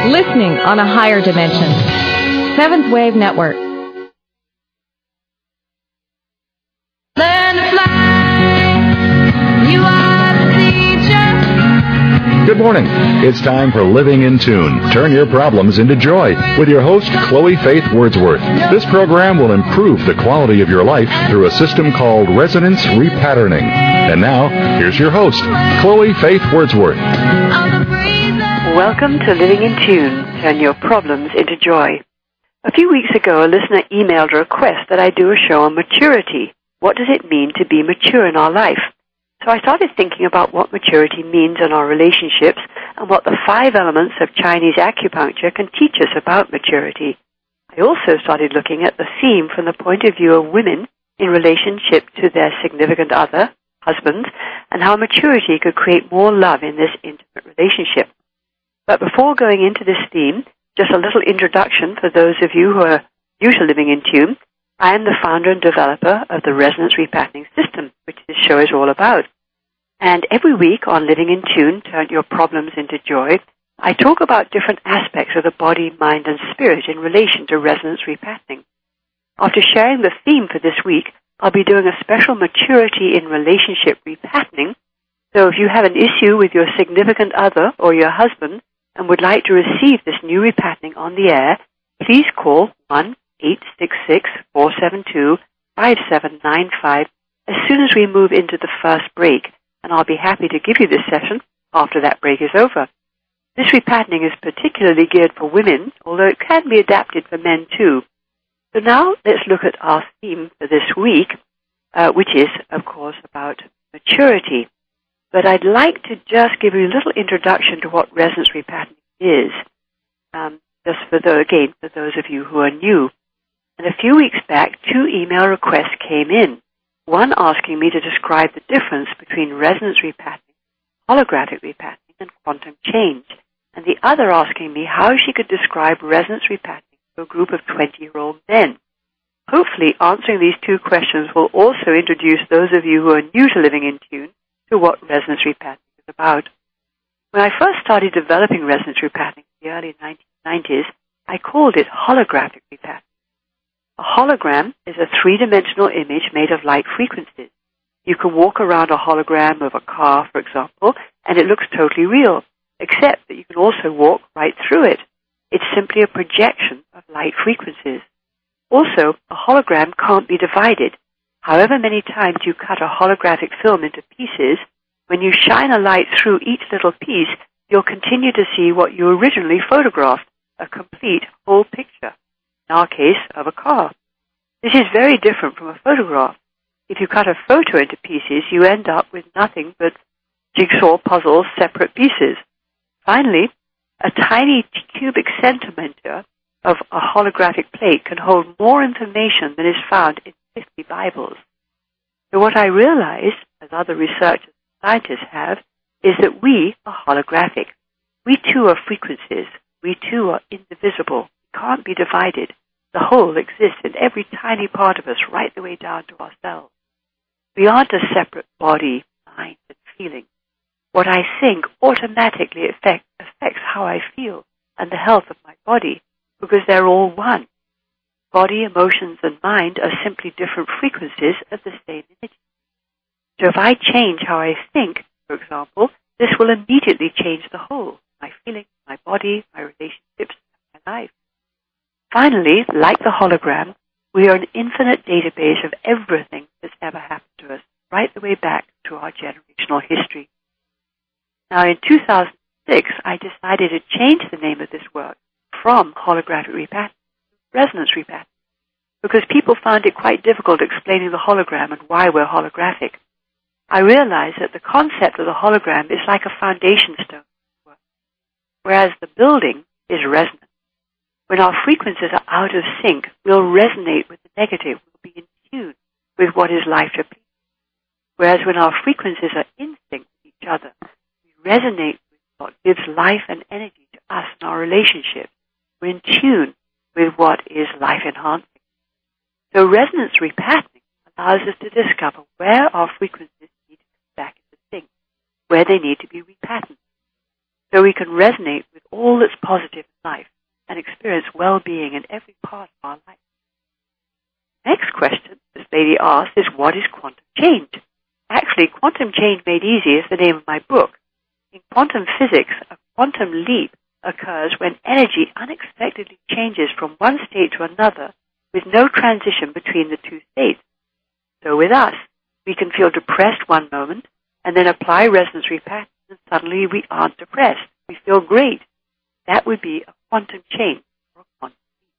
Listening on a higher dimension. Seventh Wave Network. Learn to fly. You are the teacher. Good morning. It's time for Living in Tune. Turn your problems into joy with your host, Chloe Faith Wordsworth. This program will improve the quality of your life through a system called resonance repatterning. And now, here's your host, Chloe Faith Wordsworth. Welcome to Living in Tune. Turn your problems into joy. A few weeks ago, a listener emailed a request that I do a show on maturity. What does it mean to be mature in our life? So I started thinking about what maturity means in our relationships and what the 5 elements of Chinese acupuncture can teach us about maturity. I also started looking at the theme from the point of view of women in relationship to their significant other, husbands, and how maturity could create more love in this intimate relationship. But before going into this theme, just a little introduction for those of you who are new to Living in Tune. I am the founder and developer of the Resonance Repatterning System, which this show is all about. And every week on Living in Tune, Turn Your Problems into Joy, I talk about different aspects of the body, mind, and spirit in relation to resonance repatterning. After sharing the theme for this week, I'll be doing a special maturity in relationship repatterning. So if you have an issue with your significant other or your husband and would like to receive this new repatterning on the air, please call 1-866-472-5795 as soon as we move into the first break, and I'll be happy to give you this session after that break is over. This repatterning is particularly geared for women, although it can be adapted for men too. So now let's look at our theme for this week, which is, of course, about maturity. But I'd like to just give you a little introduction to what resonance repatterning is, just for those of you who are new. And a few weeks back, 2 email requests came in, one asking me to describe the difference between resonance repatterning, holographic repatterning, and quantum change, and the other asking me how she could describe resonance repatterning to a group of 20-year-old men. Hopefully, answering these 2 questions will also introduce those of you who are new to Living in Tune to what resonance repatterning is about. When I first started developing resonance repatterning in the early 1990s, I called it holographic repatterning. A hologram is a 3-dimensional image made of light frequencies. You can walk around a hologram of a car, for example, and it looks totally real, except that you can also walk right through it. It's simply a projection of light frequencies. Also, a hologram can't be divided. However many times you cut a holographic film into pieces, when you shine a light through each little piece, you'll continue to see what you originally photographed, a complete whole picture, in our case, of a car. This is very different from a photograph. If you cut a photo into pieces, you end up with nothing but jigsaw puzzle separate pieces. Finally, a tiny cubic centimeter of a holographic plate can hold more information than is found in 50 Bibles. So what I realized, as other researchers and scientists have, is that we are holographic. We too are frequencies. We too are indivisible. We can't be divided. The whole exists in every tiny part of us, right the way down to our cells. We aren't a separate body, mind, and feeling. What I think automatically affects how I feel and the health of my body, because they're all one. Body, emotions, and mind are simply different frequencies of the same energy. So if I change how I think, for example, this will immediately change the whole, my feelings, my body, my relationships, and my life. Finally, like the hologram, we are an infinite database of everything that's ever happened to us, right the way back to our generational history. Now, in 2006, I decided to change the name of this work from holographic repatterning to resonance repatterning, because people found it quite difficult explaining the hologram and why we're holographic. I realized that the concept of the hologram is like a foundation stone, whereas the building is resonant. When our frequencies are out of sync, we'll resonate with the negative. We'll be in tune with what is life to people. Whereas when our frequencies are in sync with each other, we resonate with what gives life and energy to us in our relationship. We're in tune with what is life-enhancing. So resonance repatterning allows us to discover where our frequencies need to come back into sync, where they need to be repatterned. so we can resonate with all that's positive in life and experience well-being in every part of our life. Next question this lady asked is, what is quantum change? Actually, Quantum Change Made Easy is the name of my book. In quantum physics, a quantum leap occurs when energy unexpectedly changes from one state to another with no transition between the two states. So with us, we can feel depressed one moment and then apply resonance repatterning and suddenly we aren't depressed. We feel great. That would be a quantum change or a quantum leap.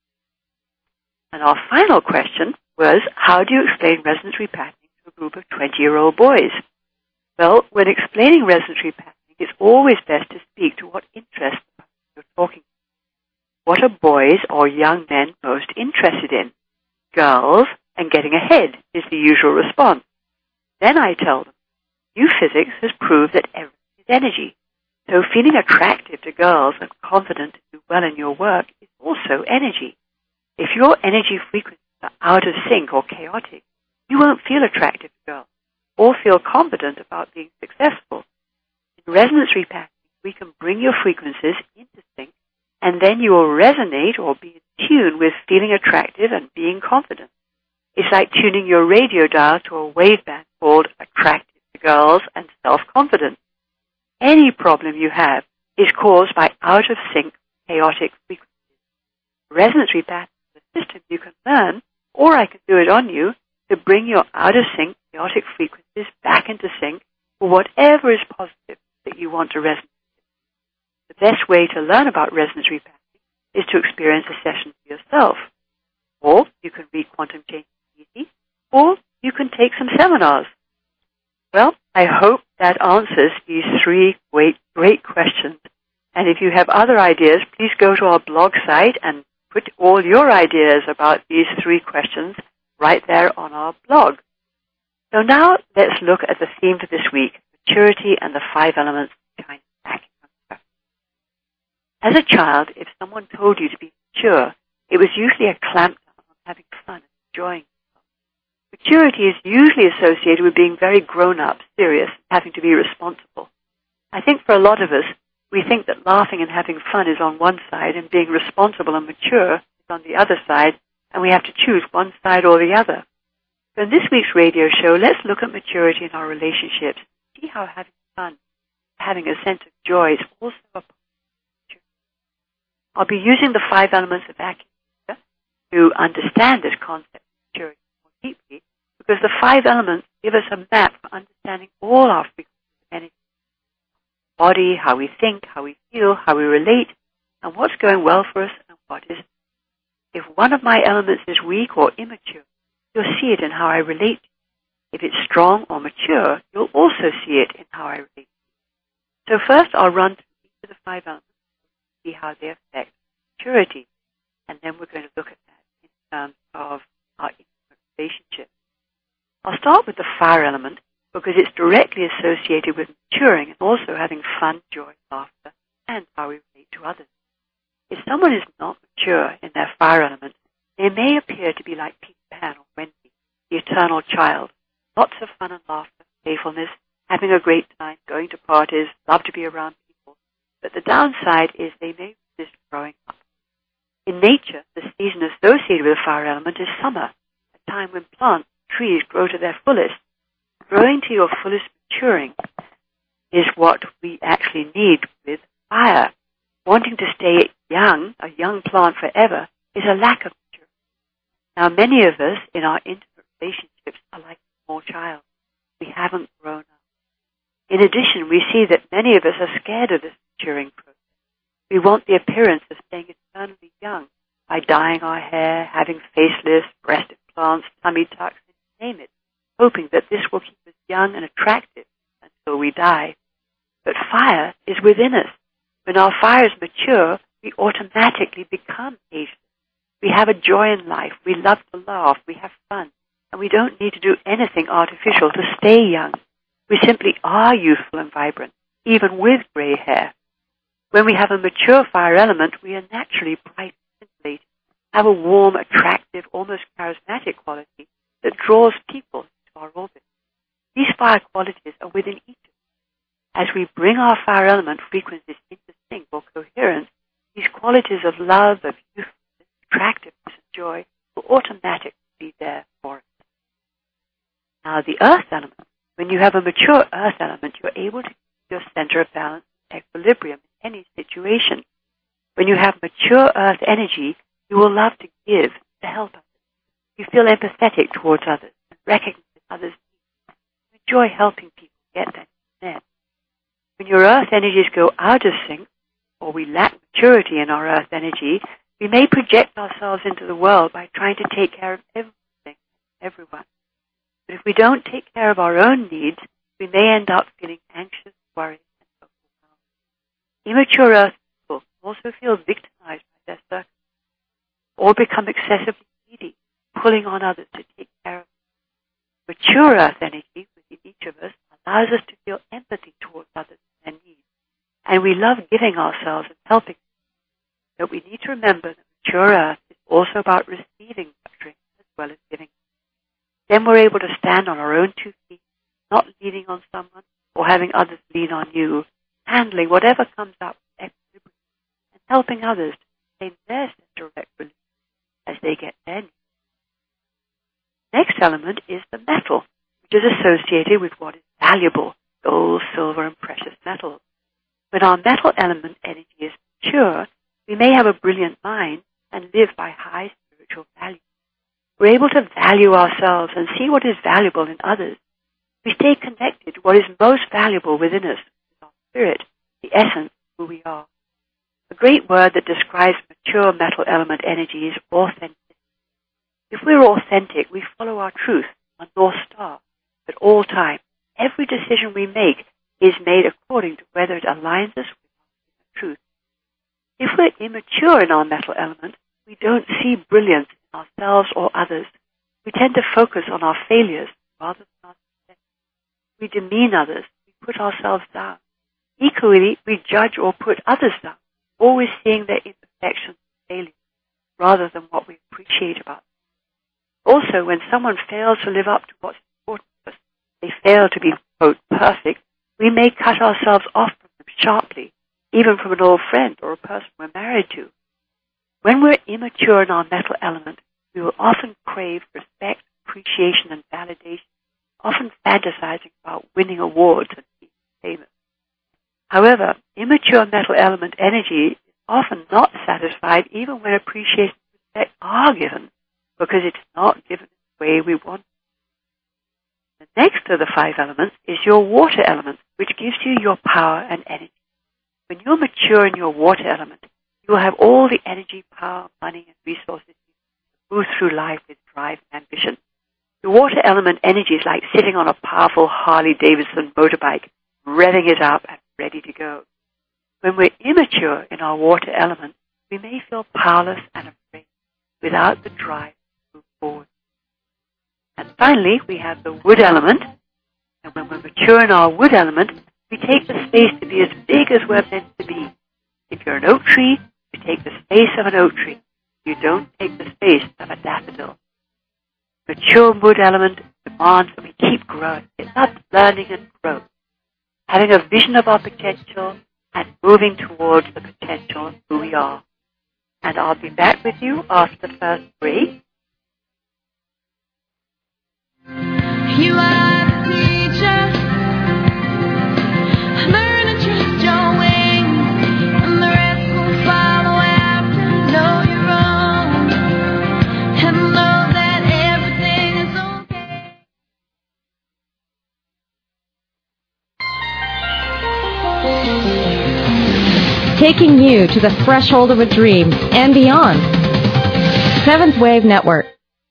And our final question was, how do you explain resonance repatterning to a group of 20-year-old boys? Well, when explaining resonance repatterning, it's always best to speak to what interests the person you're talking to. What are boys or young men most interested in? Girls and getting ahead is the usual response. Then I tell them, new physics has proved that everything is energy. So feeling attractive to girls and confident to do well in your work is also energy. If your energy frequencies are out of sync or chaotic, you won't feel attractive to girls or feel confident about being successful. In resonance repatterning, we can bring your frequencies into sync, and then you will resonate or be in tune with feeling attractive and being confident. It's like tuning your radio dial to a waveband called attractive to girls and self-confident. Any problem you have is caused by out of sync, chaotic frequencies. Resonance repatterning is a system you can learn, or I can do it on you, to bring your out of sync, chaotic frequencies back into sync for whatever is positive that you want to resonate with. The best way to learn about resonance repatterning is to experience a session for yourself. Or you can read Quantum Change Easy, or you can take some seminars. Well, I hope that answers these three great questions. And if you have other ideas, please go to our blog site and put all your ideas about these three questions right there on our blog. So now let's look at the theme for this week, maturity and the 5 elements of Chinese acupuncture. As a child, if someone told you to be mature, it was usually a clampdown on having fun and enjoying yourself. Maturity is usually associated with being very grown-up, serious, having to be responsible. I think for a lot of us, we think that laughing and having fun is on one side and being responsible and mature is on the other side, and we have to choose one side or the other. So in this week's radio show, let's look at maturity in our relationships. See how having fun, having a sense of joy is also a part of maturity. I'll be using the 5 elements of acupuncture to understand this concept of maturity more deeply, because the 5 elements give us a map for understanding all our frequencies of energy. Body, how we think, how we feel, how we relate, and what's going well for us and what isn't. If one of my elements is weak or immature, you'll see it in how I relate. If it's strong or mature, you'll also see it in how I relate. So first I'll run through each of the 5 elements and see how they affect maturity. And then we're going to look at that in terms of our intimate relationship. I'll start with the fire element because it's directly associated with maturing and also having fun, joy, laughter, and how we relate to others. If someone is not mature in their fire element, they may appear to be like Peter Pan or Wendy, the eternal child. Lots of fun and laughter, playfulness, having a great time, going to parties, love to be around people. But the downside is they may resist growing up. In nature, the season associated with the fire element is summer, a time when plants and trees grow to their fullest. Growing to your fullest maturing is what we actually need with fire. Wanting to stay young, a young plant forever, is a lack of maturity. Now, many of us in our intimate relationships are like a small child. We haven't grown up. In addition, we see that many of us are scared of this maturing process. We want the appearance of staying eternally young by dyeing our hair, having facelifts, breast implants, tummy tucks, and name it, hoping that this will keep us young and attractive until we die. But fire is within us. When our fires mature, we automatically become ageless. We have a joy in life. We love to laugh. We have fun. And we don't need to do anything artificial to stay young. We simply are youthful and vibrant, even with gray hair. When we have a mature fire element, we are naturally bright and scintillating, have a warm, attractive, almost charismatic quality that draws people into our orbit. These fire qualities are within each of us. As we bring our fire element frequencies into sync or coherence, these qualities of love, of youthfulness, attractiveness, and joy will automatically be there for us. Now, the earth element. When you have a mature earth element, you're able to keep your center of balance and equilibrium in any situation. When you have mature earth energy, you will love to give, to help others. You feel empathetic towards others and recognize others' needs. You enjoy helping people get that net. When your earth energies go out of sync, or we lack maturity in our earth energy, we may project ourselves into the world by trying to take care of everything, everyone. But if we don't take care of our own needs, we may end up feeling anxious, worried, and overwhelmed. Immature earth people also feel victimized by their circumstances or become excessively needy, pulling on others to take care of them. Mature earth energy within each of us allows us to feel empathy towards others and their needs, and we love giving ourselves and helping them. But we need to remember that mature earth is also about receiving nurturing as well as giving. Then we're able to stand on our own 2 feet, not leaning on someone or having others lean on you, handling whatever comes up with equilibrium and helping others to maintain their center of equilibrium as they get their needs. Next element is the metal, which is associated with what is valuable, gold, silver, and precious metals. When our metal element energy is mature, we may have a brilliant mind and live by high spiritual values. We're able to value ourselves and see what is valuable in others. We stay connected to what is most valuable within us, our spirit, the essence of who we are. A great word that describes mature metal element energy is authenticity. If we're authentic, we follow our truth, our North Star, at all times. Every decision we make is made according to whether it aligns us with our truth. If we're immature in our metal element, we don't see brilliance in ourselves or others. We tend to focus on our failures rather than our success. We demean others. We put ourselves down. Equally, we judge or put others down, always seeing their imperfections and failures rather than what we appreciate about them. Also, when someone fails to live up to what's important to us, they fail to be, quote, perfect, we may cut ourselves off from them sharply, even from an old friend or a person we're married to. When we're immature in our metal element, we will often crave respect, appreciation, and validation, often fantasizing about winning awards and being famous. However, immature metal element energy is often not satisfied even when appreciation and respect are given, because it's not given the way we want. The next of the 5 elements is your water element, which gives you your power and energy. When you're mature in your water element, you will have all the energy, power, money, and resources to move through life with drive and ambition. The water element energy is like sitting on a powerful Harley-Davidson motorbike, revving it up and ready to go. When we're immature in our water element, we may feel powerless and afraid, without the drive to move forward. And finally, we have the wood element. And when we're mature in our wood element, we take the space to be as big as we're meant to be. If you're an oak tree, you take the space of an oak tree. You don't take the space of a daffodil. Mature wood element demands that we keep growing. It's not learning and growth. Having a vision of our potential and moving towards the potential of who we are. And I'll be back with you after the first break. You are the teacher. Learn to trust your wings, and the rest will follow after. Know you're wrong, and know that everything is okay. Taking you to the threshold of a dream and beyond. Seventh Wave Network.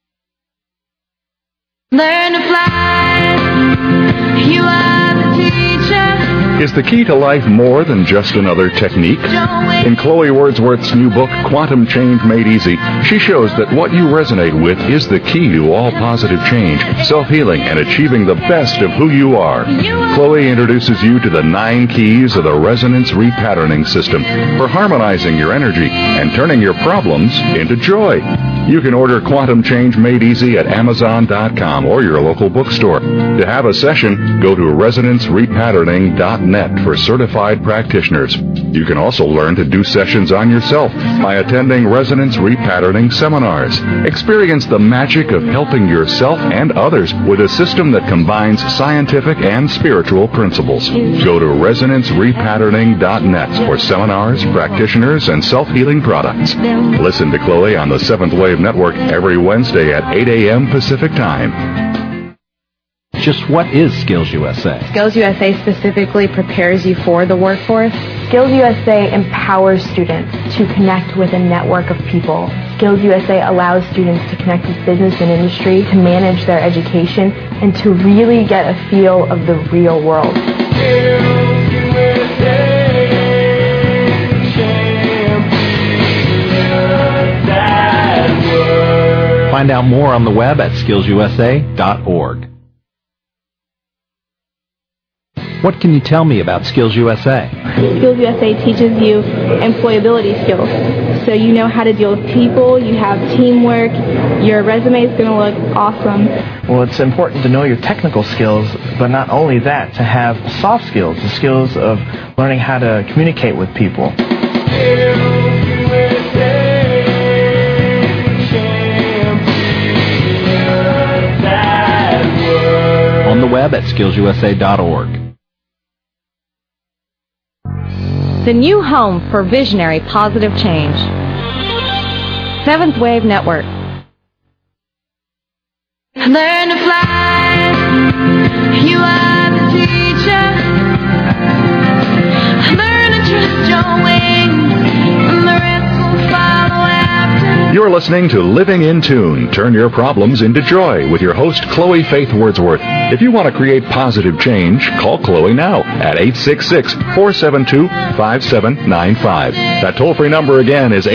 Learn to fly. You are the teacher. Is the key to life more than just another technique? In Chloe Wordsworth's new book, Quantum Change Made Easy, she shows that what you resonate with is the key to all positive change, self-healing, and achieving the best of who you are. Chloe introduces you to the 9 keys of the resonance repatterning system for harmonizing your energy and turning your problems into joy. You can order Quantum Change Made Easy at Amazon.com or your local bookstore. To have a session, go to ResonanceRepatterning.net for certified practitioners. You can also learn to do sessions on yourself by attending Resonance Repatterning seminars. Experience the magic of helping yourself and others with a system that combines scientific and spiritual principles. Go to ResonanceRepatterning.net for seminars, practitioners, and self-healing products. Listen to Chloe on the Seventh Wave Network every Wednesday at 8 a.m. Pacific Time. Just what is Skills USA? Skills USA specifically prepares you for the workforce. Skills USA empowers students to connect with a network of people. Skills USA allows students to connect with business and industry, to manage their education, and to really get a feel of the real world. Find out more on the web at skillsusa.org. What can you tell me about Skills USA? Skills USA teaches you employability skills. So you know how to deal with people, you have teamwork, your resume is going to look awesome. Well, it's important to know your technical skills, but not only that, to have soft skills, the skills of learning how to communicate with people. On the web at skillsusa.org. The new home for visionary positive change. Seventh Wave Network. Learn to fly. You are the teacher. Learn to trust your wings, and the rest will follow after. You're listening to Living in Tune. Turn your problems into joy with your host, Chloe Faith Wordsworth. If you want to create positive change, call Chloe now at 866-472-5795. That toll-free number again is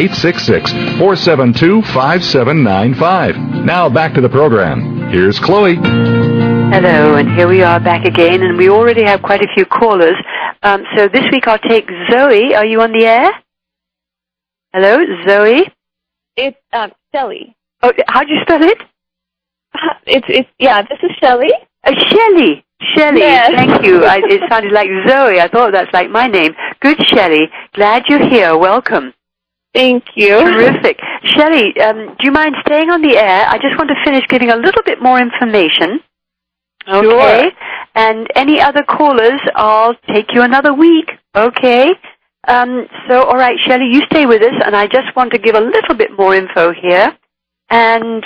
866-472-5795. Now back to the program. Here's Chloe. Hello, and here we are back again, and we already have quite a few callers. So this week I'll take Zoe. Are you on the air? Hello, Zoe? It's Shelley. Oh, how'd you spell it? This is Shelley. Shelley. Yes. Thank you. It sounded like Zoe. I thought that's like my name. Good, Shelley. Glad you're here. Welcome. Thank you. Terrific. Shelley, do you mind staying on the air? I just want to finish giving a little bit more information. Okay. Sure. And any other callers, I'll take you another week. Okay. All right, Shelley, you stay with us, and I just want to give a little bit more info here. And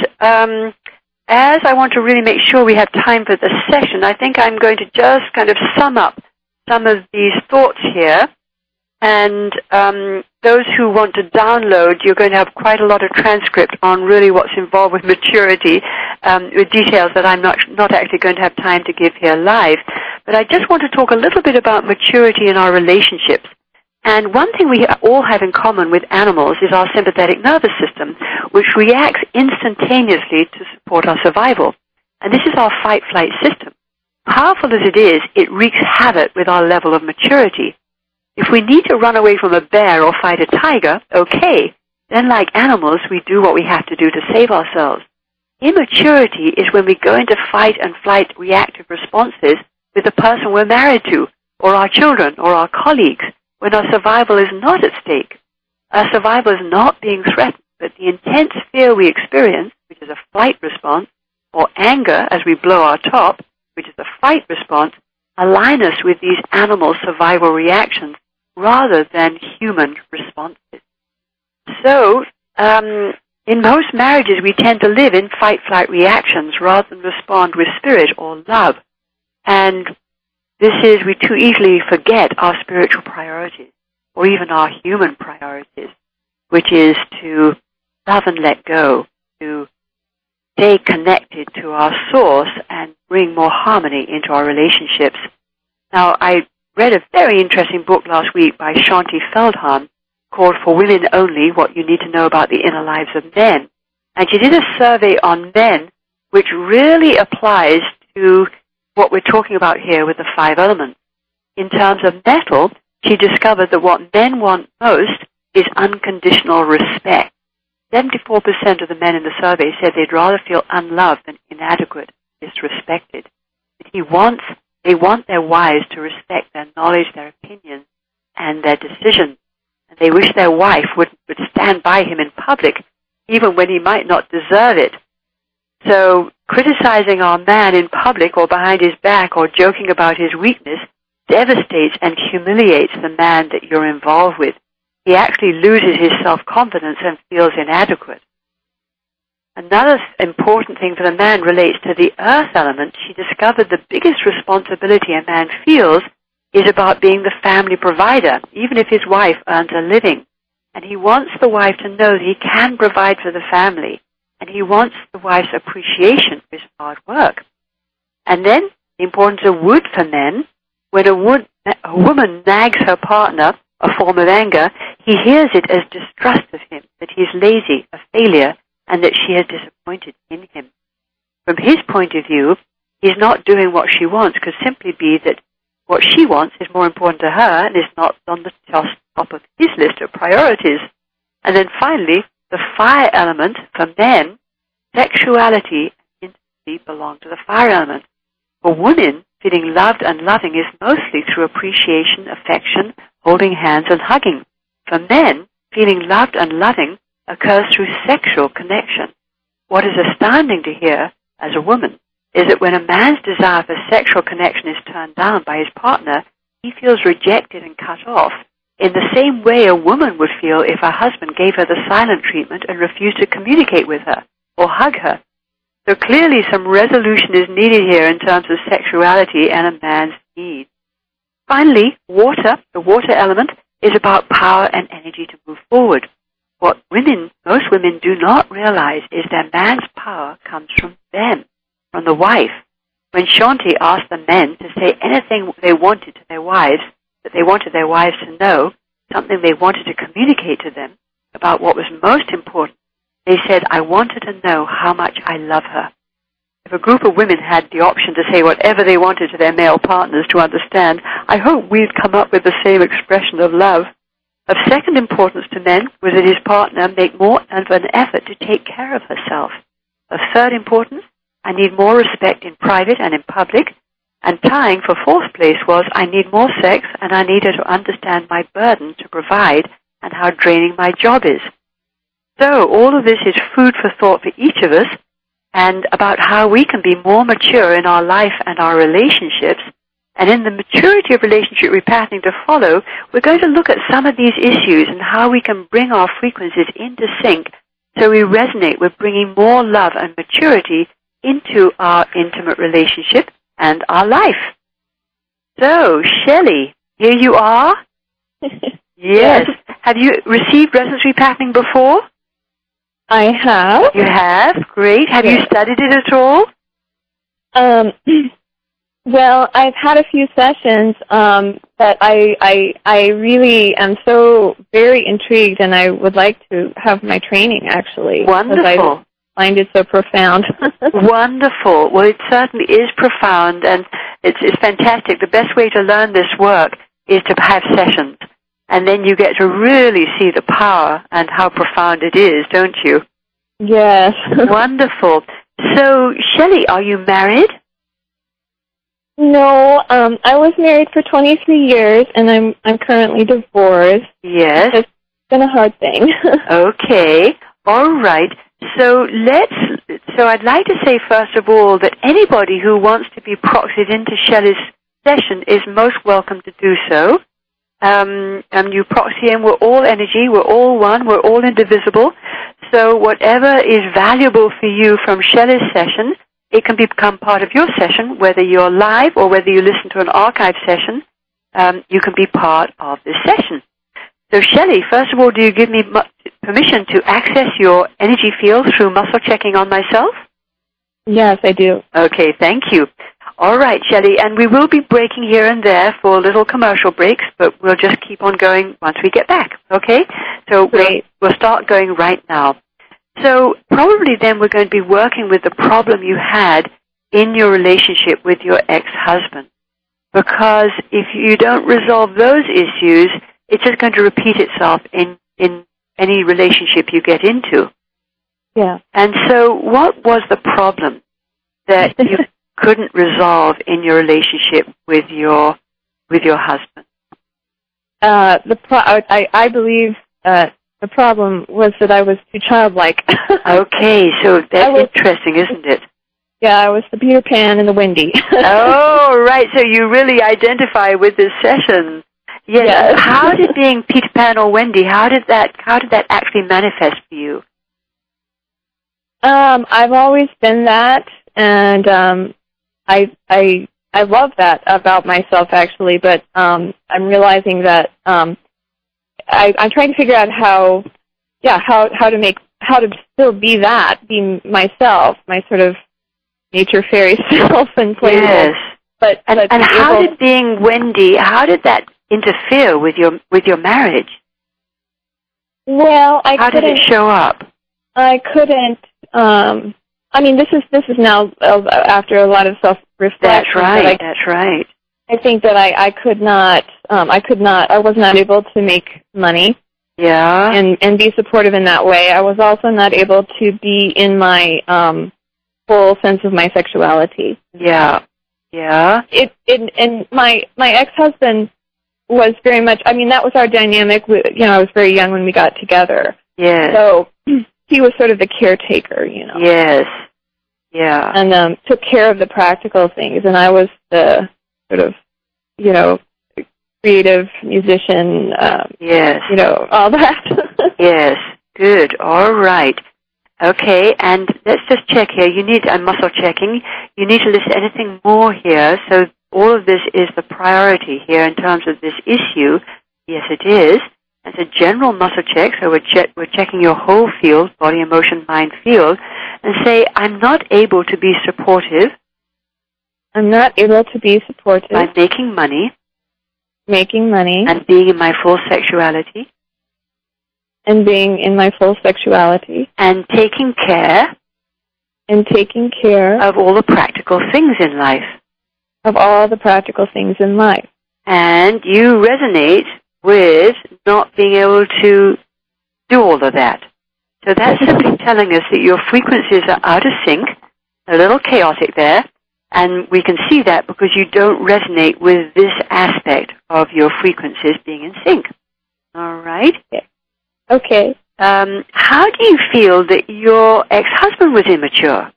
as I want to really make sure we have time for the session, I think I'm going to just kind of sum up some of these thoughts here. And those who want to download, you're going to have quite a lot of transcript on really what's involved with maturity, with details that I'm not actually going to have time to give here live. But I just want to talk a little bit about maturity in our relationships. And one thing we all have in common with animals is our sympathetic nervous system, which reacts instantaneously to support our survival. And this is our fight-flight system. Powerful as it is, it wreaks havoc with our level of maturity. If we need to run away from a bear or fight a tiger, okay, then like animals, we do what we have to do to save ourselves. Immaturity is when we go into fight and flight reactive responses with the person we're married to, or our children, or our colleagues, when our survival is not at stake. Our survival is not being threatened, but the intense fear we experience, which is a flight response, or anger as we blow our top, which is a fight response, align us with these animal survival reactions rather than human responses. So, in most marriages, we tend to live in fight-flight reactions rather than respond with spirit or love. And this is, we too easily forget our spiritual priorities, or even our human priorities, which is to love and let go, to stay connected to our source and bring more harmony into our relationships. Now, I read a very interesting book last week by Shanti Feldhahn called For Women Only, What You Need to Know About the Inner Lives of Men. And she did a survey on men which really applies to what we're talking about here with the 5 elements. In terms of metal, she discovered that what men want most is unconditional respect. 74% of the men in the survey said they'd rather feel unloved than inadequate, disrespected. But they want their wives to respect their knowledge, their opinions, and their decisions. And they wish their wife would stand by him in public, even when he might not deserve it. So criticizing our man in public or behind his back or joking about his weakness devastates and humiliates the man that you're involved with. He actually loses his self-confidence and feels inadequate. Another important thing for the man relates to the earth element. She discovered the biggest responsibility a man feels is about being the family provider, even if his wife earns a living. And he wants the wife to know that he can provide for the family. And he wants the wife's appreciation for his hard work. And then the importance of wood for men. When a woman nags her partner, a form of anger, he hears it as distrust of him, that he is lazy, a failure, and that she has disappointed in him. From his point of view, he's not doing what she wants, could simply be that what she wants is more important to her and is not on the top of his list of priorities. And then finally, the fire element for men, sexuality and intimacy belong to the fire element. For women, feeling loved and loving is mostly through appreciation, affection, holding hands, and hugging. For men, feeling loved and loving occurs through sexual connection. What is astounding to hear as a woman is that when a man's desire for sexual connection is turned down by his partner, he feels rejected and cut off in the same way a woman would feel if her husband gave her the silent treatment and refused to communicate with her or hug her. So clearly some resolution is needed here in terms of sexuality and a man's needs. Finally, water, the water element, is about power and energy to move forward. What most women do not realize is their man's power comes from them, from the wife. When Shanti asked the men to say anything they wanted to their wives, that they wanted their wives to know, something they wanted to communicate to them about what was most important, they said, I wanted to know how much I love her. If a group of women had the option to say whatever they wanted to their male partners to understand, I hope we'd come up with the same expression of love. Of second importance to men was that his partner make more of an effort to take care of herself. Of third importance, I need more respect in private and in public. And tying for fourth place was, I need more sex and I need her to understand my burden to provide and how draining my job is. So all of this is food for thought for each of us and about how we can be more mature in our life and our relationships. And in the maturity of relationship repatterning to follow, we're going to look at some of these issues and how we can bring our frequencies into sync so we resonate with bringing more love and maturity into our intimate relationship and our life. So, Shelley, here you are. Yes. Have you received resonance repatterning before? I have. You have? Great. Have you studied it at all? Well, I've had a few sessions, but I really am so very intrigued, and I would like to have my training, actually. Wonderful. I find it so profound. Wonderful. Well, it certainly is profound, and it's fantastic. The best way to learn this work is to have sessions, and then you get to really see the power and how profound it is, don't you? Yes. Wonderful. So, Shelley, are you married? No, I was married for 23 years, and I'm currently divorced. Yes. It's been a hard thing. Okay. All right. So I'd like to say, first of all, that anybody who wants to be proxied into Shelley's session is most welcome to do so. You proxy in, we're all energy, we're all one, we're all indivisible. So whatever is valuable for you from Shelley's session, it can become part of your session, whether you're live or whether you listen to an archive session. You can be part of this session. So, Shelley, first of all, do you give me permission to access your energy field through muscle checking on myself? Yes, I do. Okay, thank you. All right, Shelley, and we will be breaking here and there for little commercial breaks, but we'll just keep on going once we get back, okay? So we'll start going right now. So probably then we're going to be working with the problem you had in your relationship with your ex-husband. Because if you don't resolve those issues, it's just going to repeat itself in any relationship you get into. Yeah. And so what was the problem that you couldn't resolve in your relationship with your husband? I believe the problem was that I was too childlike. Okay, so that's interesting, isn't it? Yeah, I was the Peter Pan and the Wendy. Oh, right. So you really identify with this session. Yes. How did being Peter Pan or Wendy, how did that actually manifest for you? I've always been that, and I love that about myself actually, but I'm realizing that I'm trying to figure out how to still be myself, my sort of nature fairy self and playful. Yes. But how did being Wendy, how did that interfere with your marriage? Well, how did it show up? I couldn't. I mean, this is now after a lot of self-reflection. That's right. That's right. I think that I could not. I was not able to make money. Yeah. And be supportive in that way. I was also not able to be in my full sense of my sexuality. Yeah. Yeah. And my ex-husband was very much. I mean, that was our dynamic. I was very young when we got together. Yes. So he was sort of the caretaker, Yes. Yeah. And took care of the practical things, and I was the sort of, creative musician. Yes. All that. Yes. Good. All right. Okay, and let's just check here. I'm muscle checking. You need to list anything more here. So all of this is the priority here in terms of this issue. Yes, it is. It's a general muscle check, so we're checking your whole field, body, emotion, mind field, and say, I'm not able to be supportive. I'm not able to be supportive. By making money. Making money. And being in my full sexuality. And being in my full sexuality. And taking care. And taking care. Of all the practical things in life. Of all the practical things in life. And you resonate with not being able to do all of that. So that's simply telling us that your frequencies are out of sync, a little chaotic there, and we can see that because you don't resonate with this aspect of your frequencies being in sync. All right? Okay. How do you feel that your ex-husband was immature?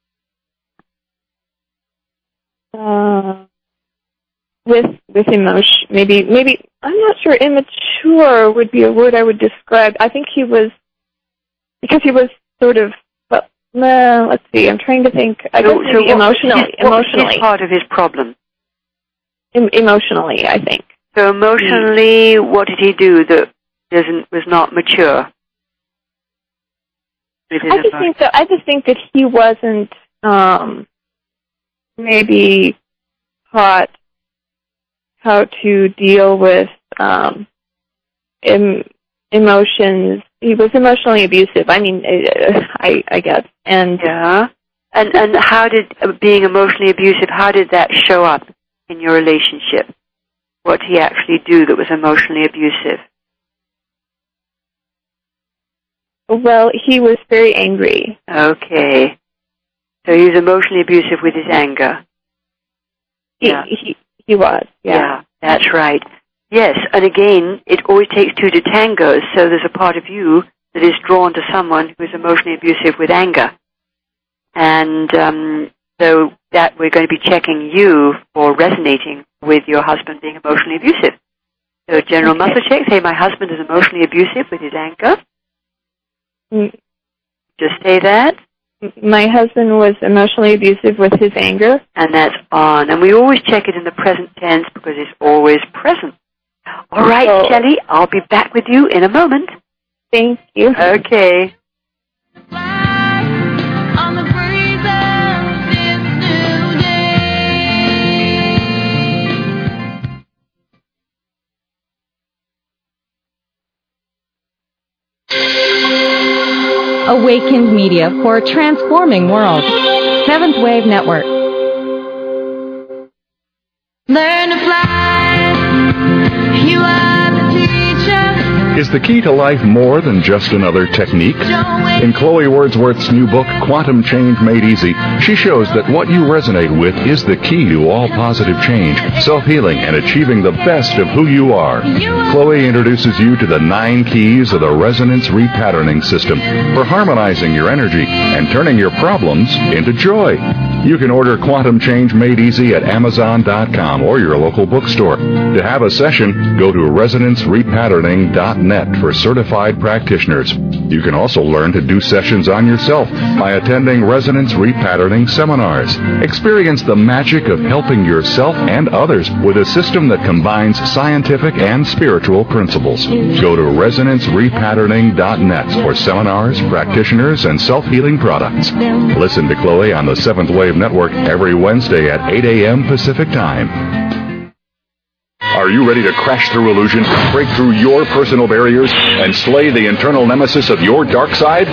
With emotion, maybe I'm not sure immature would be a word I would describe. I think he was, because he was sort of, let's see, I'm trying to think. I guess maybe emotionally. What was part of his problem? Emotionally, I think. So emotionally, what did he do that was not mature? I just think that he wasn't maybe taught how to deal with emotions. He was emotionally abusive. I mean, I guess. And yeah. And how did being emotionally abusive? How did that show up in your relationship? What did he actually do that was emotionally abusive? Well, he was very angry. Okay. So he was emotionally abusive with his anger. He was, yeah. That's right. Yes, and again, it always takes two to tango, so there's a part of you that is drawn to someone who is emotionally abusive with anger. And so that we're going to be checking you for resonating with your husband being emotionally abusive. So general muscle check, say my husband is emotionally abusive with his anger. Just say that. My husband was emotionally abusive with his anger. And that's on. And we always check it in the present tense because it's always present. All right, Shelley, I'll be back with you in a moment. Thank you. Okay. Awakened Media for a transforming world. Seventh Wave Network. Learn to fly. You are the teacher. Is the key to life more than just another technique? In Chloe Wordsworth's new book, Quantum Change Made Easy, she shows that what you resonate with is the key to all positive change, self-healing, and achieving the best of who you are. Chloe introduces you to the 9 keys of the Resonance Repatterning System for harmonizing your energy and turning your problems into joy. You can order Quantum Change Made Easy at Amazon.com or your local bookstore. To have a session, go to ResonanceRepatterning.net for certified practitioners. You can also learn to do sessions on yourself by attending Resonance Repatterning seminars. Experience the magic of helping yourself and others with a system that combines scientific and spiritual principles. Go to ResonanceRepatterning.net for seminars, practitioners, and self-healing products. Listen to Chloe on the Seventh Wave Network every Wednesday at 8 a.m. Pacific Time. Are you ready to crash through illusion, break through your personal barriers, and slay the internal nemesis of your dark side?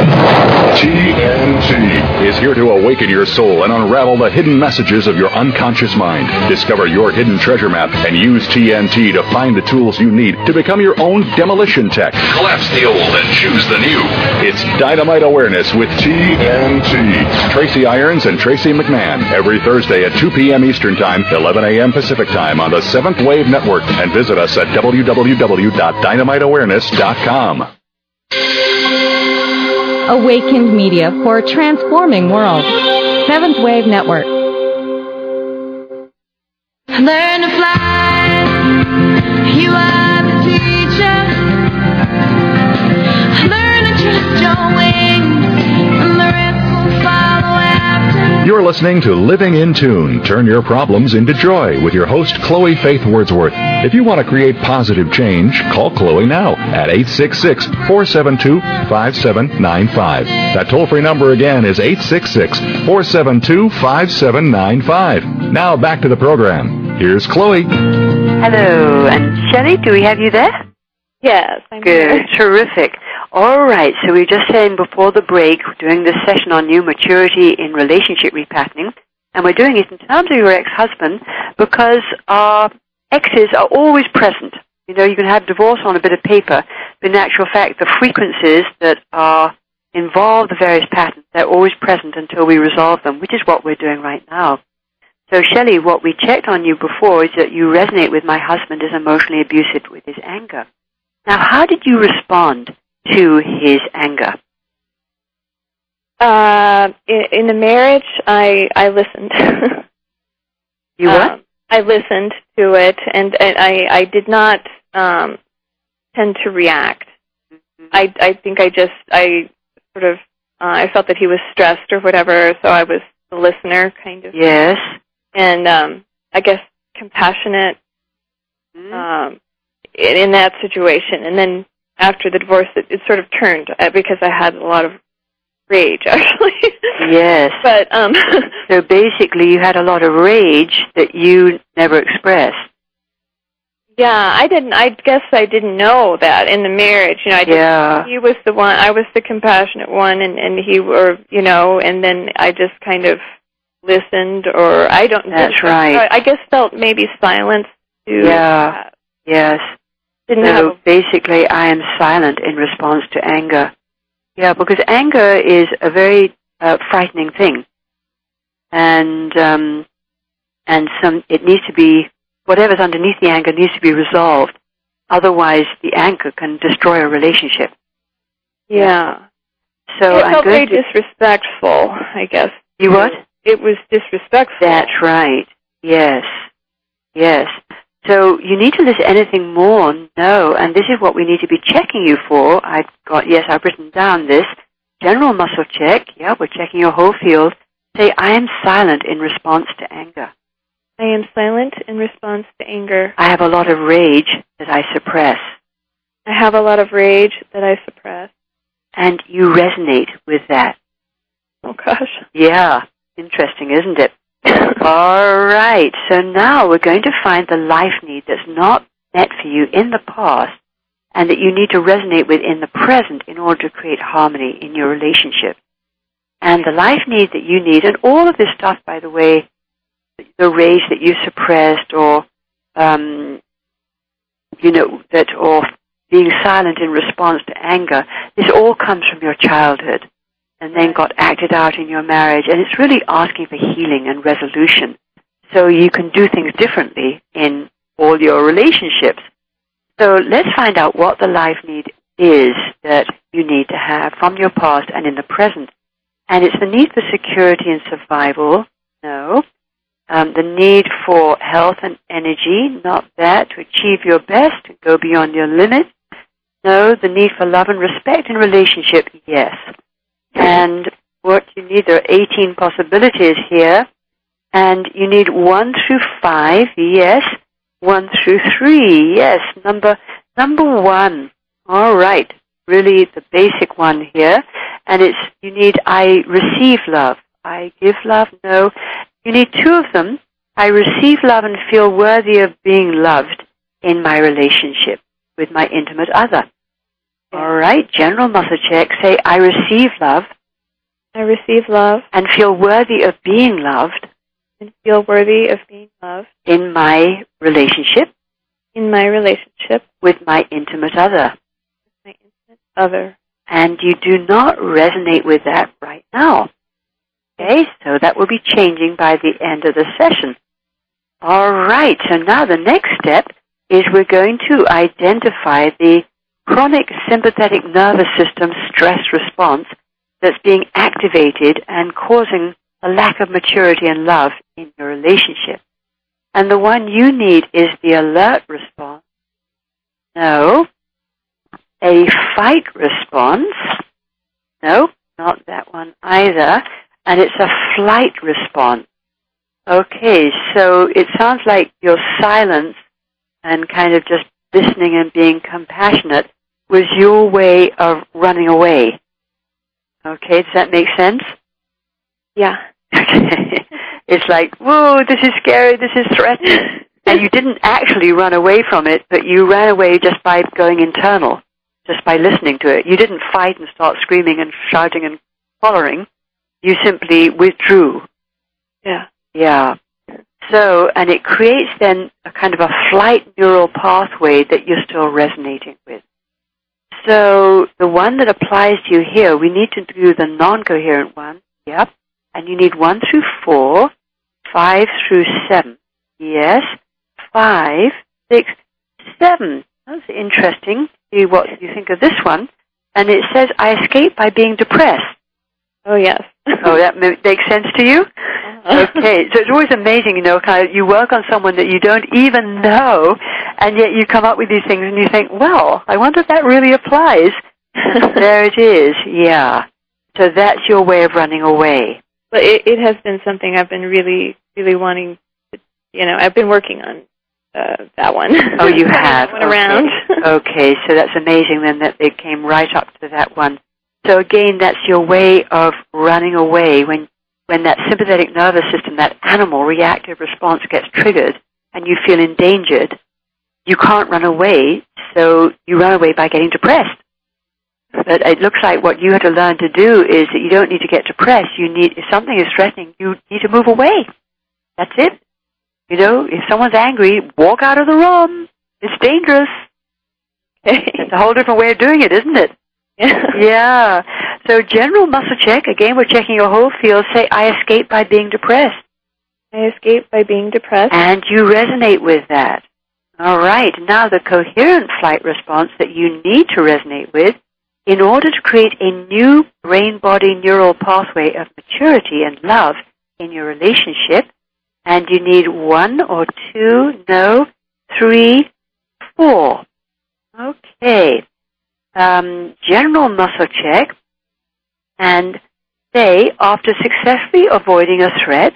TNT is here to awaken your soul and unravel the hidden messages of your unconscious mind. Discover your hidden treasure map and use TNT to find the tools you need to become your own demolition tech. Collapse the old and choose the new. It's Dynamite Awareness with TNT. Tracy Irons and Tracy McMahon every Thursday at 2 p.m. Eastern Time, 11 a.m. Pacific Time on the 7th Wave Network, and visit us at www.dynamiteawareness.com. Awakened Media for a transforming world. 7th Wave Network. Learn to fly. You are the teacher. Learn to trust your wings, and the rest will follow after. You're listening to Living in Tune. Turn your problems into joy with your host, Chloe Faith Wordsworth. If you want to create positive change, call Chloe now at 866-472-5795. That toll-free number again is 866-472-5795. Now back to the program. Here's Chloe. Hello. And Shelley, do we have you there? Yes, I'm Good. here. Terrific. All right. So we were just saying before the break, we're doing this session on new maturity in relationship repatterning. And we're doing it in terms of your ex-husband because our exes are always present. You know, you can have divorce on a bit of paper, but in actual fact, the frequencies that are involved, the various patterns, they're always present until we resolve them, which is what we're doing right now. So, Shelley, what we checked on you before is that you resonate with my husband is emotionally abusive with his anger. Now, how did you respond to his anger? In the marriage, I listened. You what? I listened to it, and I did not tend to react. I think I felt that he was stressed or whatever, so I was the listener, kind of. Yes. And I guess compassionate in that situation. And then after the divorce, it sort of turned because I had a lot of rage, actually. Yes. But so basically, you had a lot of rage that you never expressed. Yeah, I didn't. I guess I didn't know that in the marriage. You know, he was the one. I was the compassionate one, and he were, you know. And then I just kind of listened, or I don't. That's right. I guess felt maybe silence too. Yeah. Yes. Basically, I am silent in response to anger. Yeah, because anger is a very frightening thing, and it needs to be. Whatever's underneath the anger needs to be resolved. Otherwise, the anger can destroy a relationship. Yeah. So it felt very disrespectful, I guess. You what? It was disrespectful. That's right. Yes. Yes. So you need to list anything more? No. And this is what we need to be checking you for. I've written down this. General muscle check. Yeah, we're checking your whole field. Say, I am silent in response to anger. I am silent in response to anger. I have a lot of rage that I suppress. I have a lot of rage that I suppress. And you resonate with that. Oh, gosh. Yeah. Interesting, isn't it? All right. So now we're going to find the life need that's not met for you in the past and that you need to resonate with in the present in order to create harmony in your relationship. And the life need that you need, and all of this stuff, by the way, the rage that you suppressed or being silent in response to anger, this all comes from your childhood and then got acted out in your marriage. And it's really asking for healing and resolution so you can do things differently in all your relationships. So let's find out what the life need is that you need to have from your past and in the present. And it's the need for security and survival. No. The need for health and energy, not that, to achieve your best, to go beyond your limits. No, the need for love and respect in relationship, yes. And what you need, there are 18 possibilities here. And you need 1 through 5, yes. 1 through 3, yes. Number 1, all right. Really the basic one here. And it's, you need, I receive love. I give love, no. You need 2 of them. I receive love and feel worthy of being loved in my relationship with my intimate other. All right, general muscle check. Say, I receive love. I receive love. And feel worthy of being loved. And feel worthy of being loved. In my relationship. In my relationship. With my intimate other. With my intimate other. And you do not resonate with that right now. Okay, so that will be changing by the end of the session. All right, so now the next step is we're going to identify the chronic sympathetic nervous system stress response that's being activated and causing a lack of maturity and love in your relationship. And the one you need is the alert response. No. A fight response. No, not that one either. And it's a flight response. Okay, so it sounds like your silence and kind of just listening and being compassionate was your way of running away. Okay, does that make sense? Yeah. Okay. It's like, whoa, this is scary, this is threatening. And you didn't actually run away from it, but you ran away just by going internal, just by listening to it. You didn't fight and start screaming and shouting and hollering. You simply withdrew. Yeah. Yeah. So, and it creates then a kind of a flight neural pathway that you're still resonating with. So, the one that applies to you here, we need to do the non-coherent one. Yep. And you need 1 through 4, 5 through 7. Yes. 5, 6, 7. That's interesting. See what you think of this one. And it says, I escape by being depressed. Oh, yes. Oh, that makes sense to you? Okay, so it's always amazing, you know, kind of you work on someone that you don't even know, and yet you come up with these things and you think, well, I wonder if that really applies. There it is, yeah. So that's your way of running away. But it has been something I've been really, really wanting to, you know, I've been working on that one. Oh, you have? Went around. Okay, so that's amazing then that it came right up to that one. So again, that's your way of running away when that sympathetic nervous system, that animal reactive response gets triggered and you feel endangered. You can't run away, so you run away by getting depressed. But it looks like what you had to learn to do is that you don't need to get depressed. You need, if something is threatening, you need to move away. That's it. You know, if someone's angry, walk out of the room. It's dangerous. It's a whole different way of doing it, isn't it? Yeah. So general muscle check. Again, we're checking your whole field. Say, I escape by being depressed. I escape by being depressed. And you resonate with that. All right. Now the coherent flight response that you need to resonate with in order to create a new brain-body neural pathway of maturity and love in your relationship. And you need 1 or 2, no, 3, 4. Okay. General muscle check. And say, after successfully avoiding a threat,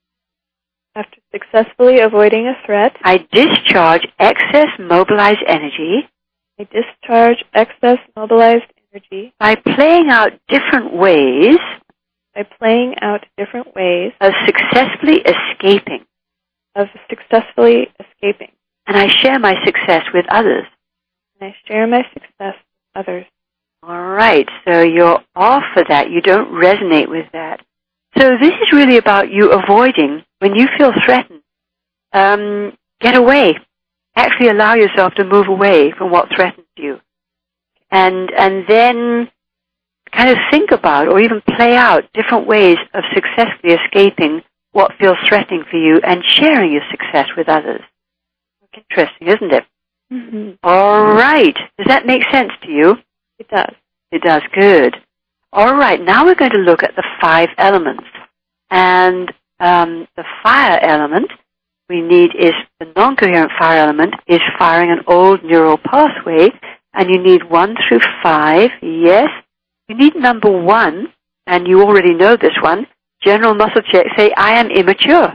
after successfully avoiding a threat, I discharge excess mobilized energy. I discharge excess mobilized energy by playing out different ways. By playing out different ways of successfully escaping. Of successfully escaping. And I share my success with others. And I share my success with others. All right, so you're off for that. You don't resonate with that. So this is really about you avoiding, when you feel threatened, get away actually allow yourself to move away from what threatens you. And then kind of think about or even play out different ways of successfully escaping what feels threatening for you and sharing your success with others. Interesting, isn't it? Mm-hmm. All right. Does that make sense to you? It does. It does. Good. All right. Now we're going to look at the 5 elements. And the fire element we need is the non-coherent fire element is firing an old neural pathway, and you need 1 through 5. Yes. You need number 1, and you already know this one. General muscle check. Say, I am immature.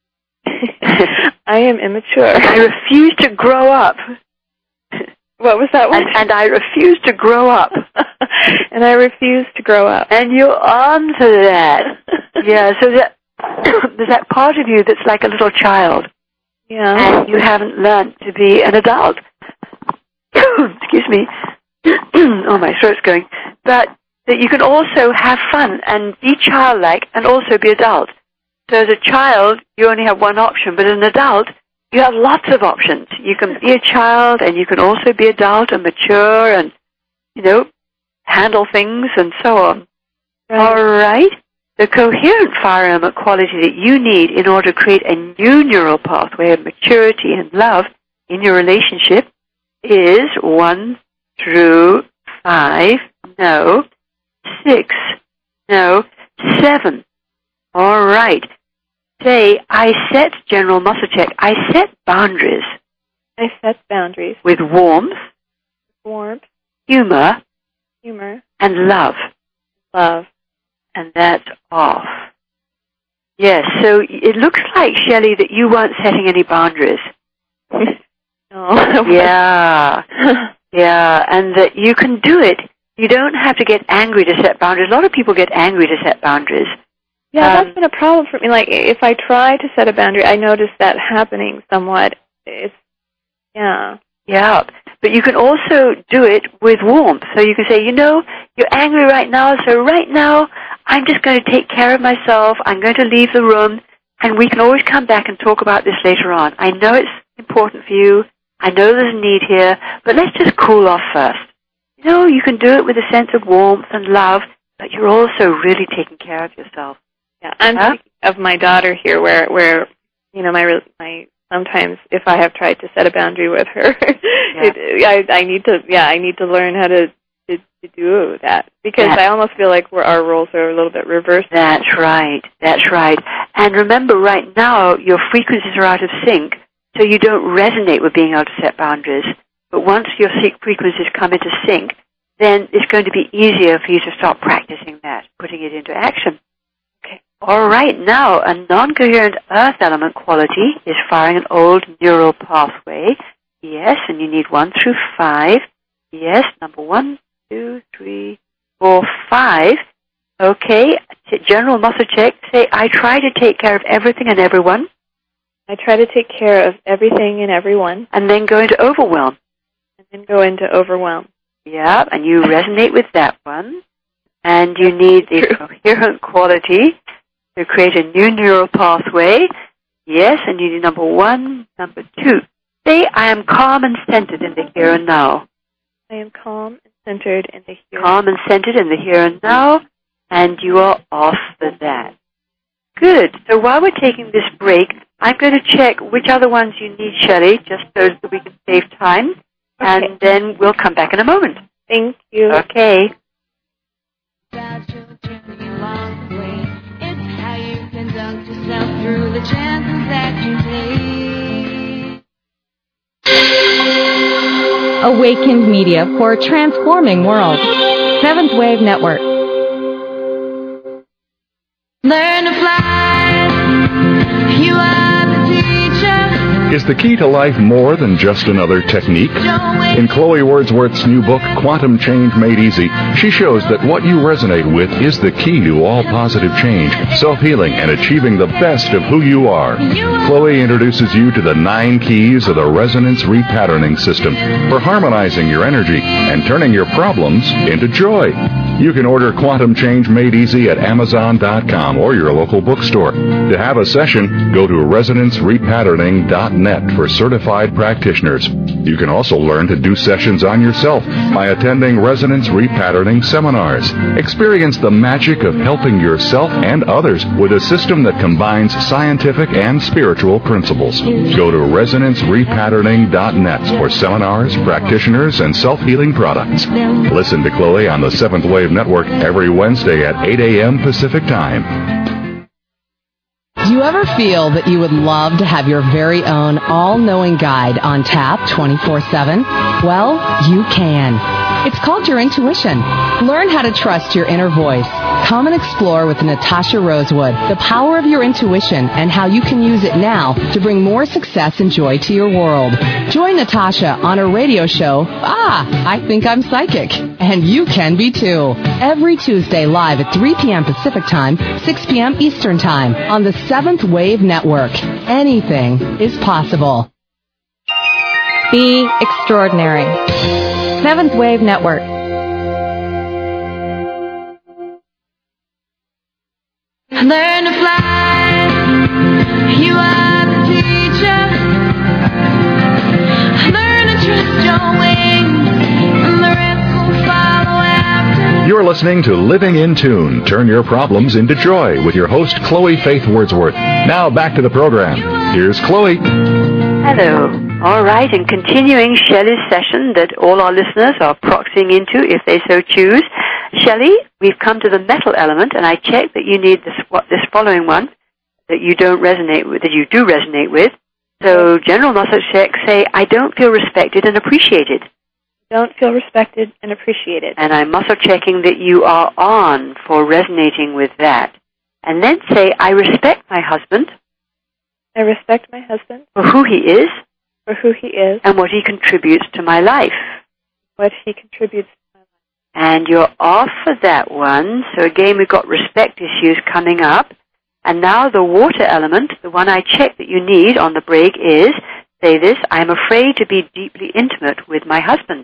I am immature. I refuse to grow up. What was that one? And I refuse to grow up. And I refuse to grow up. And you're on to that. Yeah, so there's that part of you that's like a little child. Yeah. And you haven't learned to be an adult. Excuse me. Oh, my throat's going. But that you can also have fun and be childlike and also be adult. So as a child, you only have one option, but as an adult, you have lots of options. You can be a child, and you can also be adult and mature and, handle things and so on. Right. All right? The coherent fire element quality that you need in order to create a new neural pathway of maturity and love in your relationship is 1 through 5, no, 6, no, 7. All right. Say, I set general muscle check. I set boundaries. I set boundaries. With warmth, humor, and love. And that's off. Yes, so it looks like, Shelley, that you weren't setting any boundaries. No. Yeah. Yeah, and that you can do it. You don't have to get angry to set boundaries. A lot of people get angry to set boundaries. Yeah, that's been a problem for me. Like, if I try to set a boundary, I notice that happening somewhat. Yeah, but you can also do it with warmth. So you can say, you're angry right now, so right now I'm just going to take care of myself. I'm going to leave the room, and we can always come back and talk about this later on. I know it's important for you. I know there's a need here, but let's just cool off first. You can do it with a sense of warmth and love, but you're also really taking care of yourself. Yeah, I'm thinking of my daughter here, where my sometimes if I have tried to set a boundary with her, I need to learn how to do that, because I almost feel like our roles are a little bit reversed. That's right. And remember, right now your frequencies are out of sync, so you don't resonate with being able to set boundaries. But once your frequencies come into sync, then it's going to be easier for you to start practicing that, putting it into action. Okay. All right. Now, a non-coherent earth element quality is firing an old neural pathway. Yes, and you need 1 through 5. Yes, number 1, 2, 3, 4, 5. Okay. General muscle check. Say, I try to take care of everything and everyone. I try to take care of everything and everyone. And then go into overwhelm. Yeah, and you resonate with that one. And you need the coherent quality to create a new neural pathway. Yes, and you need number 1, number 2. Say, I am calm and centered in the here and now. I am calm and centered in the here. Calm and centered in the here and now, and you are off for that. Good. So while we're taking this break, I'm going to check which other ones you need, Shelley, just so that we can save time. Okay. And then we'll come back in a moment. Thank you. Okay. Through the chances that you take. Awakened Media for a transforming world. Seventh Wave Network. Learn to fly. You are the teacher. Is the key to life more than just another technique? In Chloe Wordsworth's new book, Quantum Change Made Easy, she shows that what you resonate with is the key to all positive change, self-healing, and achieving the best of who you are. Chloe introduces you to the 9 keys of the resonance repatterning system for harmonizing your energy and turning your problems into joy. You can order Quantum Change Made Easy at Amazon.com or your local bookstore. To have a session, go to ResonanceRepatterning.net for certified practitioners. You can also learn to do sessions on yourself by attending Resonance Repatterning seminars. Experience the magic of helping yourself and others with a system that combines scientific and spiritual principles. Go to ResonanceRepatterning.net for seminars, practitioners, and self-healing products. Listen to Chloe on the Seventh Wave Network every Wednesday at 8 a.m. Pacific Time. Do you ever feel that you would love to have your very own all-knowing guide on tap 24/7? Well, you can. It's called your intuition. Learn how to trust your inner voice. Come and explore with Natasha Rosewood the power of your intuition and how you can use it now to bring more success and joy to your world. Join Natasha on her radio show, I Think I'm Psychic. And you can be too. Every Tuesday live at 3 p.m. Pacific Time, 6 p.m. Eastern Time on the Seventh Wave Network. Anything is possible. Be extraordinary. Seventh Wave Network. Learn to fly. You are the teacher. Learn to trust your wings, and the rest will follow after. You're listening to Living in Tune. Turn your problems into joy with your host, Chloe Faith Wordsworth. Now back to the program. Here's Chloe. Hello. All right, and continuing Shelley's session that all our listeners are proxying into if they so choose. Shelley, we've come to the metal element, and I checked that you need this following one that you don't resonate with, that you do resonate with. So, general muscle check, say, I don't feel respected and appreciated. Don't feel respected and appreciated. And I'm muscle checking that you are on for resonating with that. And then say, I respect my husband. I respect my husband. For who he is. For who he is. And what he contributes to my life. What he contributes to my life. And you're off for that one. So again, we've got respect issues coming up. And now the water element, the one I checked that you need on the break is, say this, I am afraid to be deeply intimate with my husband.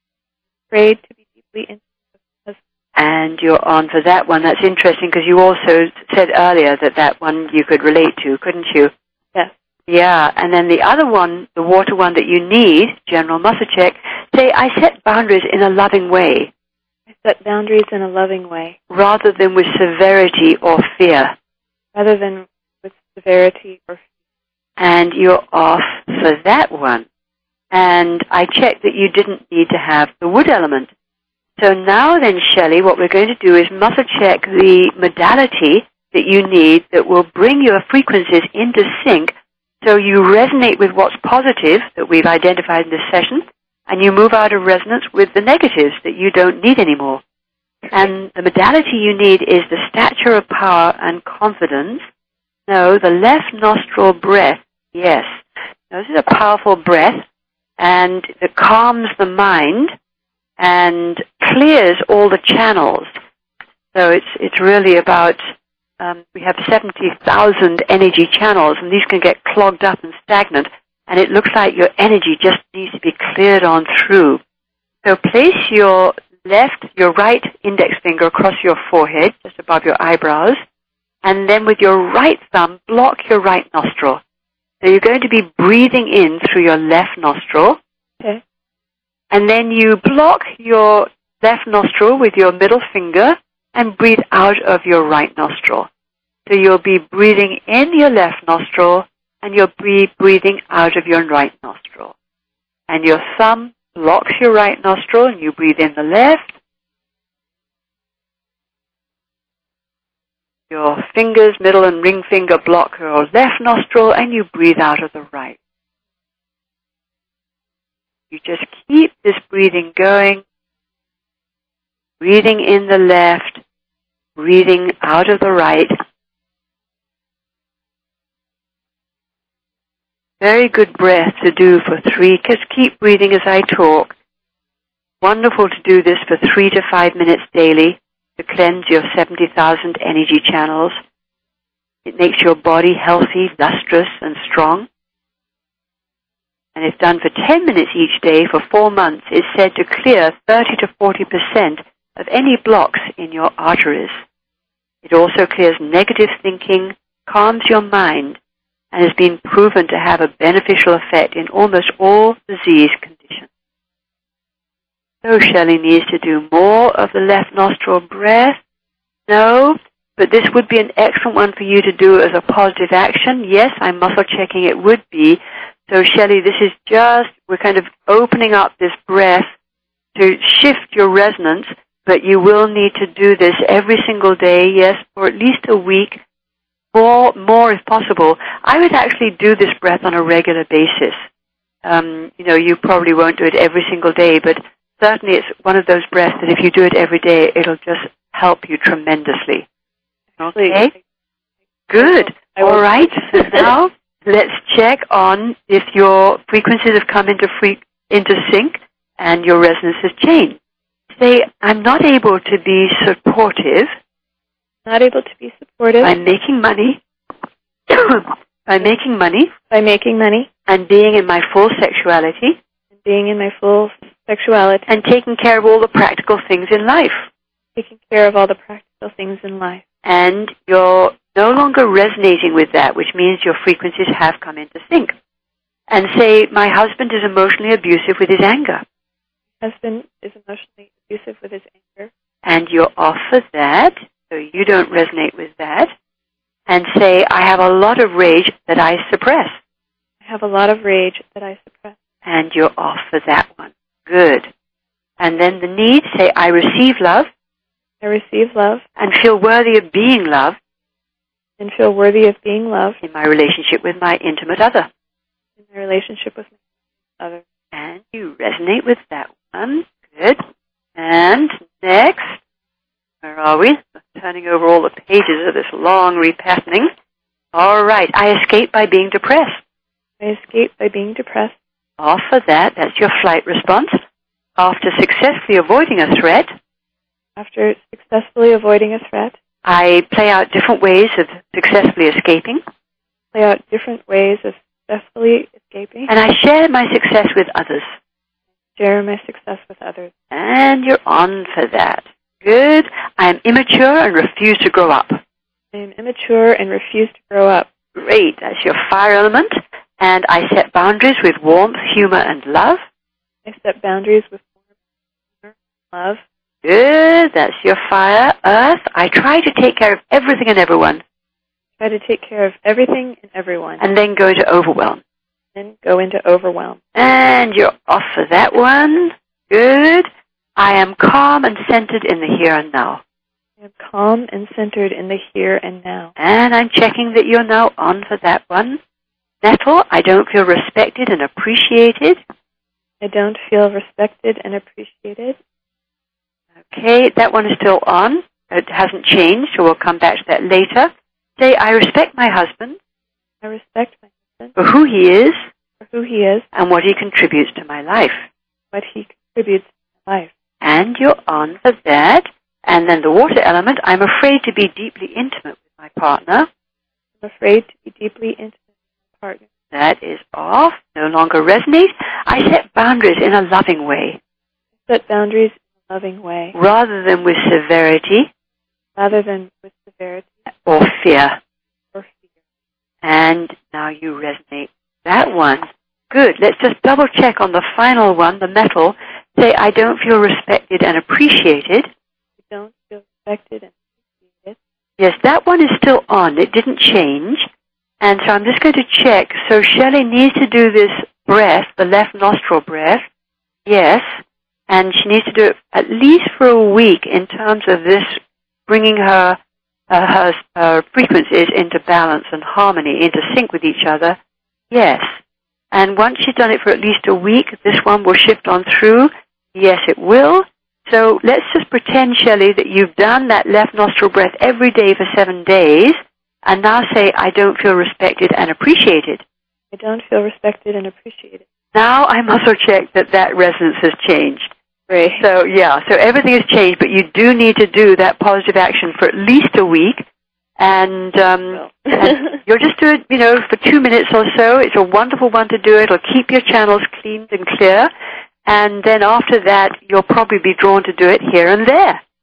Afraid to be deeply intimate with my husband. And you're on for that one. That's interesting because you also said earlier that one you could relate to, couldn't you? Yes. Yeah, and then the other one, the water one that you need, general muscle check, say, I set boundaries in a loving way. I set boundaries in a loving way. Rather than with severity or fear. Rather than with severity or fear. And you're off for that one. And I checked that you didn't need to have the wood element. So now then, Shelley, what we're going to do is muscle check the modality that you need that will bring your frequencies into sync so you resonate with what's positive that we've identified in this session, and you move out of resonance with the negatives that you don't need anymore. And the modality you need is the stature of power and confidence. No, the left nostril breath. Yes. Now, this is a powerful breath, and it calms the mind and clears all the channels. So it's really about, we have 70,000 energy channels, and these can get clogged up and stagnant, and it looks like your energy just needs to be cleared on through. So place your right index finger across your forehead, just above your eyebrows, and then with your right thumb, block your right nostril. So you're going to be breathing in through your left nostril. Okay. And then you block your left nostril with your middle finger and breathe out of your right nostril. So you'll be breathing in your left nostril and you'll be breathing out of your right nostril. And your thumb blocks your right nostril and you breathe in the left. Your fingers, middle and ring finger, block your left nostril and you breathe out of the right. You just keep this breathing going, breathing in the left, breathing out of the right. Very good breath to do for 3. Just keep breathing as I talk. Wonderful to do this for 3 to 5 minutes daily to cleanse your 70,000 energy channels. It makes your body healthy, lustrous, and strong. And if done for 10 minutes each day for 4 months, it's said to clear 30 to 40% of any blocks in your arteries. It also clears negative thinking, calms your mind, and has been proven to have a beneficial effect in almost all disease conditions. So Shelley needs to do more of the left nostril breath. No, but this would be an excellent one for you to do as a positive action. Yes, I'm muscle checking it would be. So Shelley, this is just, we're kind of opening up this breath to shift your resonance, but you will need to do this every single day, yes, for at least a week, more if possible. I would actually do this breath on a regular basis. You probably won't do it every single day, but certainly it's one of those breaths that if you do it every day, it'll just help you tremendously. Okay? Good. All right. Now, let's check on if your frequencies have come into sync and your resonance has changed. Say, I'm not able to be supportive. Not able to be supportive. By making money. By making money. By making money. And being in my full sexuality. And being in my full sexuality. And taking care of all the practical things in life. Taking care of all the practical things in life. And you're no longer resonating with that, which means your frequencies have come into sync. And say, my husband is emotionally abusive with his anger. Husband is emotionally abusive with his anger. And you're off for that, so you don't resonate with that. And say, I have a lot of rage that I suppress. I have a lot of rage that I suppress. And you're off for that one. Good. And then the need, say, I receive love. I receive love. And feel worthy of being loved. And feel worthy of being loved. In my relationship with my intimate other. In my relationship with my other. And you resonate with that one. Good. And next, where are we? Turning over all the pages of this long repatterning. All right. I escape by being depressed. I escape by being depressed. Off for that. That's your flight response. After successfully avoiding a threat. After successfully avoiding a threat. I play out different ways of successfully escaping. Play out different ways of successfully escaping. And I share my success with others. Share my success with others. And you're on for that. Good. I am immature and refuse to grow up. I am immature and refuse to grow up. Great. That's your fire element. And I set boundaries with warmth, humor, and love. I set boundaries with warmth, humor, and love. Good. That's your fire. Earth. I try to take care of everything and everyone. Try to take care of everything and everyone. And then go into overwhelm. Then go into overwhelm. And you're off for that one. Good. I am calm and centered in the here and now. I am calm and centered in the here and now. And I'm checking that you're now on for that one. Nettle, I don't feel respected and appreciated. I don't feel respected and appreciated. Okay, that one is still on. It hasn't changed, so we'll come back to that later. Say, I respect my husband. I respect my husband. For who he is. For who he is. And what he contributes to my life. What he contributes to my life. And you're on for that. And then the water element, I'm afraid to be deeply intimate with my partner. I'm afraid to be deeply intimate with my partner. That is off. No longer resonates. I set boundaries in a loving way. I set boundaries in a loving way. Rather than with severity. Rather than with severity. Or fear. Or fear. And now you resonate. That one. Good. Let's just double check on the final one, the metal. Say, I don't feel respected and appreciated. I don't feel respected and appreciated. Yes, that one is still on. It didn't change. And so I'm just going to check. So Shelley needs to do this breath, the left nostril breath. Yes. And she needs to do it at least for a week in terms of this bringing her frequencies into balance and harmony, into sync with each other. Yes. And once she's done it for at least a week, this one will shift on through. Yes, it will. So let's just pretend, Shelley, that you've done that left nostril breath every day for 7 days. And now say, I don't feel respected and appreciated. I don't feel respected and appreciated. Now I muscle check that resonance has changed. Great. So, yeah, so everything has changed, but you do need to do that positive action for at least a week. And, and you'll just do it, for 2 minutes or so. It's a wonderful one to do. It'll keep your channels cleaned and clear. And then after that, you'll probably be drawn to do it here and there.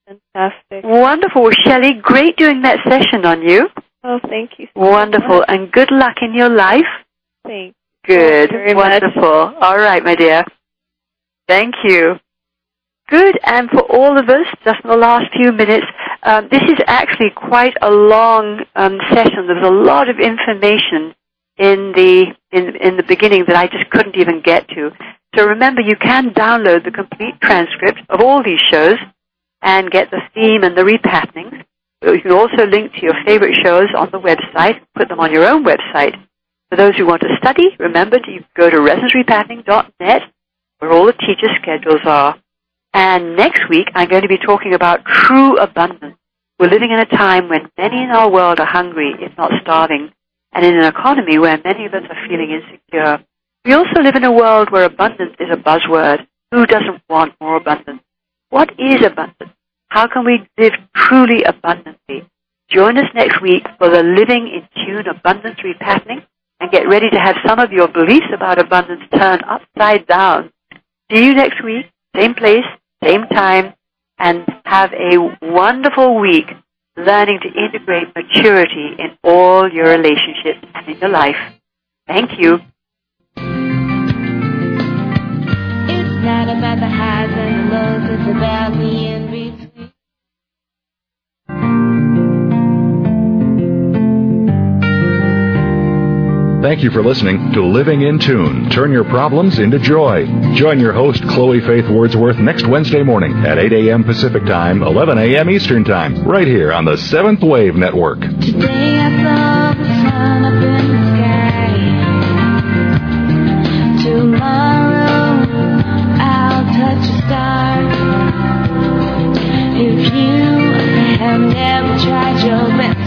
Fantastic. Wonderful. Well, Shelley, great doing that session on you. Oh, thank you so Wonderful. much. And good luck in your life. Thanks. Good. Very Wonderful. much. All right, my dear. Thank you. Good. And for all of us, just in the last few minutes, this is actually quite a long session. There was a lot of information in the beginning that I just couldn't even get to. So remember, you can download the complete transcript of all these shows and get the theme and the repatterning. You can also link to your favorite shows on the website, put them on your own website. For those who want to study, remember to go to resonancerepatterning.net, where all the teacher schedules are. And next week, I'm going to be talking about true abundance. We're living in a time when many in our world are hungry, if not starving, and in an economy where many of us are feeling insecure. We also live in a world where abundance is a buzzword. Who doesn't want more abundance? What is abundance? How can we live truly abundantly? Join us next week for the Living in Tune Abundance Repatterning, and get ready to have some of your beliefs about abundance turned upside down. See you next week, same place, same time, and have a wonderful week learning to integrate maturity in all your relationships and in your life. Thank you. It's not about the highs and the lows, it's about me in between. Thank you for listening to Living in Tune. Turn your problems into joy. Join your host, Chloe Faith Wordsworth, next Wednesday morning at 8 a.m. Pacific Time, 11 a.m. Eastern Time, right here on the Seventh Wave Network. Today I saw the sun up in the sky. Tomorrow I'll touch a star. If you have never tried your best